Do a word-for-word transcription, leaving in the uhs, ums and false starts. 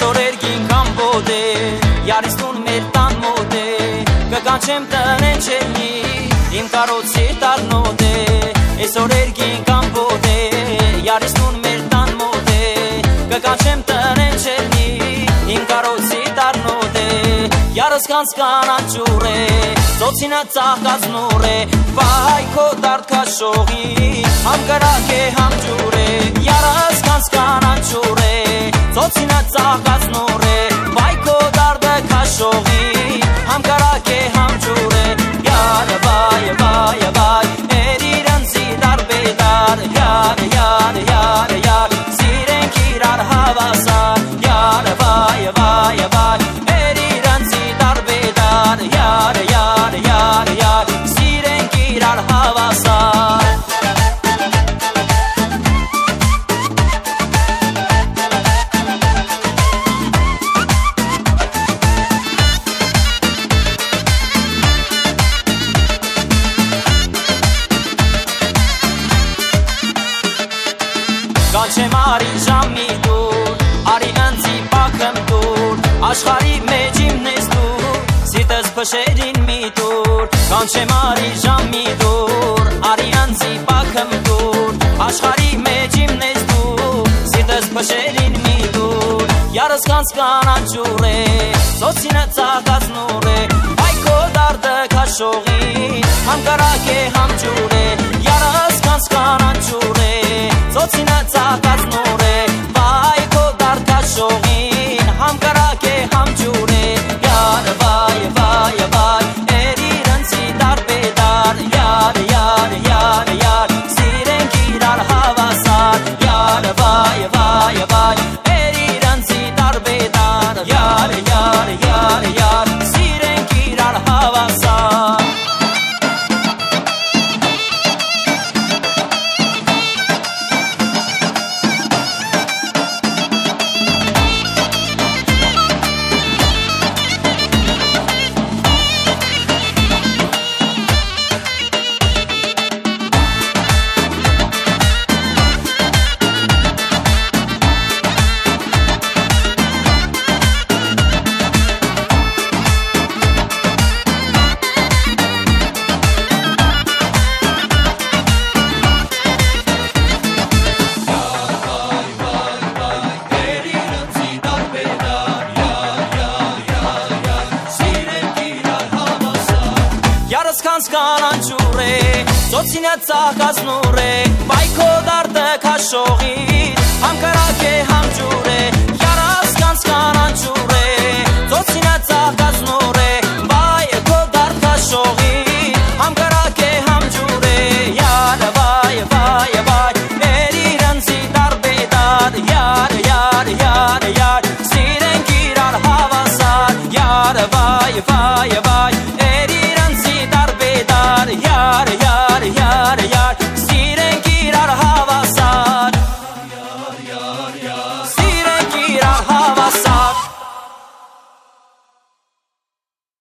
Այսօր երգին կամ բոդ է Յարիստուն մեր տան մոտ է Կկանչեմ տնեն չելնի Իմ կարոցի տարնոտ է Այսօր երգին կամ բոդ է Յարիստուն մեր տան մոտ է Կկանչեմ տնեն չելնի Իմ կարոցի տարնոտ է Յարս կանցկան անջուր է Ծոցինը ծաղկած նոր է Վայ քո դարդ կաշողի Համ կրակ է համ ջուր է Յարս կանցկան անջուր է Ծոցինը ծաղկած նոր է Վայ քո դարդը կաշողի Համ կրակ է համ ջուր է Յարը վայ վայ վայ Էրիր ընձի դարբեդար Յարը յարը յարը յար Սիրենք իրար հավասար Յարը վայ վայ վայ Էրիր ընձի դարբեդար Յարը յարը յարը յար Սիրենք իրար հավասար Կանչեմ արի ժամի դուր, արի ընձի պակըմ դուր Աշխարի մեջ իմն ես դուր, սիտս պշերին մի դուր Կանչեմ արի ժամի դուր, արի ընձի պակըմ դուր Աշխարի մեջ իմն ես դուր, սիտս պշերին մի դուր Յարս կանցկան անջուր է, ծոցինը ծաղկած նոր է Այ քո դարդը կաշողին, համ կրակ է համ ջուր է Յարս կանցկան անջուր է Ծոցինը ծաղկած նոր է Վայ քո դարդ կաշողին Համ կրակ է համ ջուր է Յարը վայ վայ վայ Էրիր ընձի դարբեդար Յարը յարը յարը յար Սիրենք իրար հավասար Յարը վայ վայ վայ Էրիր ընձի դարբեդար Յարը յարը յարը յար Սիրենք իրար հավասար Յարս կանցկան անջուր է, ծոցինը ծաղկած նոր է Վայ քո դարդը կաշողին, համ կրակ է համ ջուր է Յարս կանցկան անջուր է, ծոցինը ծաղկած նոր է